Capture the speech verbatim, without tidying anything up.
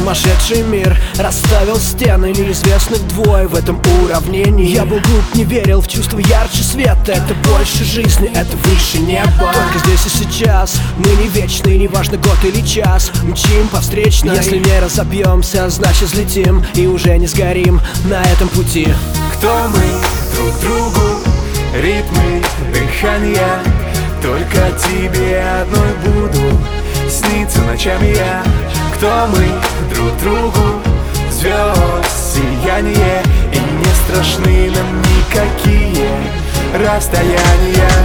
сумасшедший мир расставил стены неизвестных двое в этом уравнении. Я был глуп, не верил в чувство ярче света. Это больше жизни, это выше неба. Только здесь и сейчас мы не вечны, неважно год или час. Мчим по встречной. Если не разобьемся, значит взлетим и уже не сгорим на этом пути. Кто мы друг другу, ритмы дыхания, только тебе одной буду сниться ночами я. Кто мы друг другу, звезд сияние, и не страшны нам никакие расстояния.